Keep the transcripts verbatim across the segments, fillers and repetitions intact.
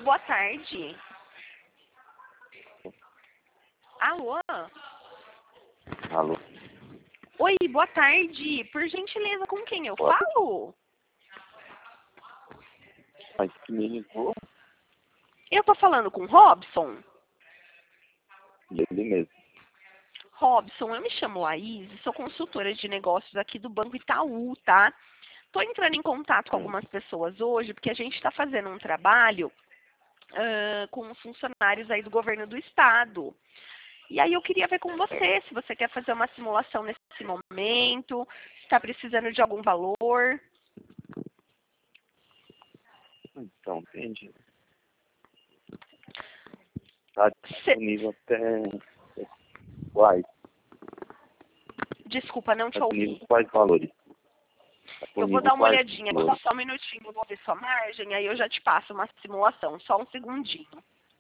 boa tarde. Alô? Alô? Oi, boa tarde. Por gentileza, com quem eu Boa falo? Mas que me ligou? Eu tô falando com Robson. Ele mesmo. Robson, eu me chamo Laís e sou consultora de negócios aqui do Banco Itaú, tá? Tô entrando em contato com Hum. algumas pessoas hoje porque a gente está fazendo um trabalho uh, com os funcionários aí do governo do estado. E aí eu queria ver com você, se você quer fazer uma simulação nesse momento, se está precisando de algum valor. Então, entendi. Tá Cê... disponível até quais? Desculpa, não Tá te ouvi. disponível quais valores? Tá Eu vou disponível dar uma quais olhadinha, valores? só um minutinho, vou ver sua margem, aí eu já te passo uma simulação, só um segundinho.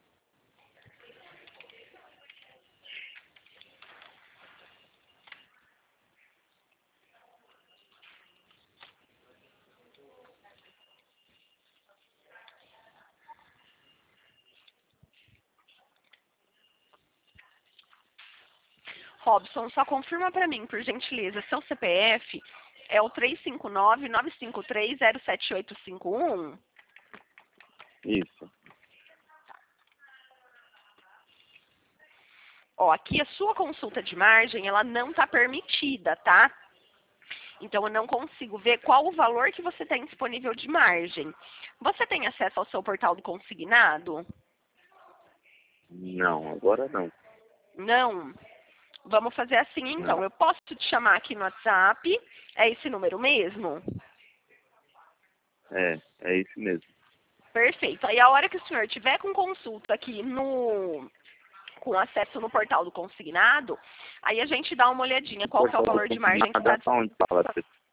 Robson, só confirma para mim, por gentileza, seu C P F é o três cinco nove, nove cinco três, zero sete oito cinco um? Isso. Ó, aqui a sua consulta de margem, ela não está permitida, tá? Então eu não consigo ver qual o valor que você tem disponível de margem. Você tem acesso ao seu portal do consignado? Não, agora não. Não? Vamos fazer assim então. Não. Eu posso te chamar aqui no WhatsApp? É esse número mesmo? É, é isso mesmo. Perfeito. Aí a hora que o senhor tiver com consulta aqui no com acesso no portal do consignado, aí a gente dá uma olhadinha qual que é o valor de margem que está disponível. Aonde fala?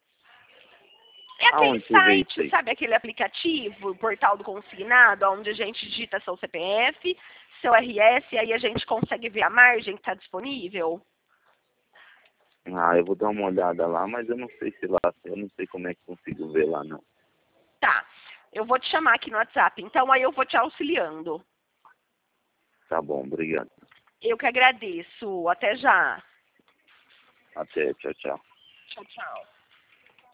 É aquele Aonde você vê isso site, aí? sabe aquele aplicativo, o portal do consignado, onde a gente digita seu C P F, seu R S, e aí a gente consegue ver a margem que está disponível? Ah, eu vou dar uma olhada lá, mas eu não sei se lá, eu não sei como é que consigo ver lá, não. Tá. Eu vou te chamar aqui no WhatsApp, então aí eu vou te auxiliando. Tá bom, obrigado. Eu que agradeço. Até já. Até, tchau, tchau. Tchau, tchau.